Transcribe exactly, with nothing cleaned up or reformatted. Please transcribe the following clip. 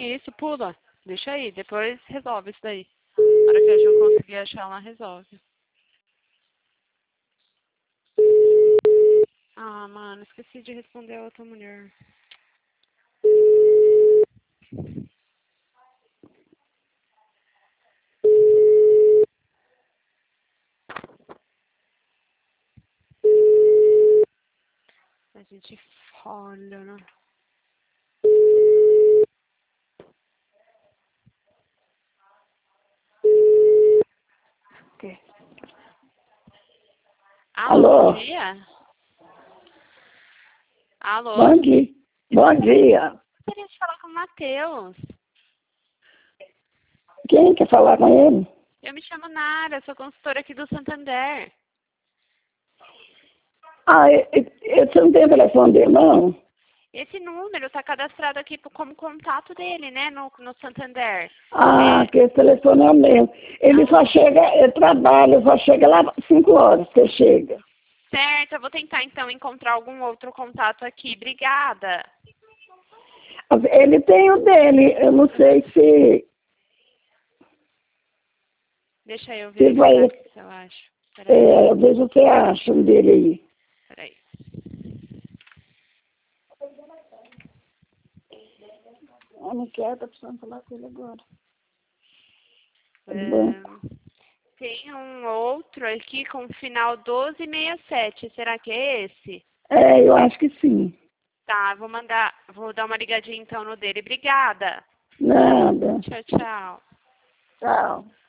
Isso, pula. Deixa aí, depois resolve isso daí. Na hora que a Ju conseguir achar, ela resolve. Ah, mano, esqueci de responder a outra mulher. A gente olha, né? Que? Alô, Alô? bom dia? Alô? Bom dia. Bom dia. Eu queria te falar com o Matheus. Quem quer falar com ele? Eu me chamo Nara, sou consultora aqui do Santander. Ah, eu, eu, você não tem o telefone dele, não? Esse número está cadastrado aqui como contato dele, né, no, no Santander. Ah, É, que esse telefone é o meu. Ele só ah, chega, eu trabalho, só chega lá às cinco horas que chega. certo, eu vou tentar então encontrar algum outro contato aqui. Obrigada. Ele tem o dele, eu não sei se, Deixa eu se vai. verificar aqui se eu acho. Peraí, É, eu vejo o que acham dele aí. peraí. Eu não quero, tô precisando falar com ele agora. Do banco. Ahn, tem um outro aqui com final doze sessenta e sete. Será que é esse? É, eu acho que sim. Tá, vou mandar, vou dar uma ligadinha então no dele. Obrigada. Nada. Tchau, tchau. Tchau.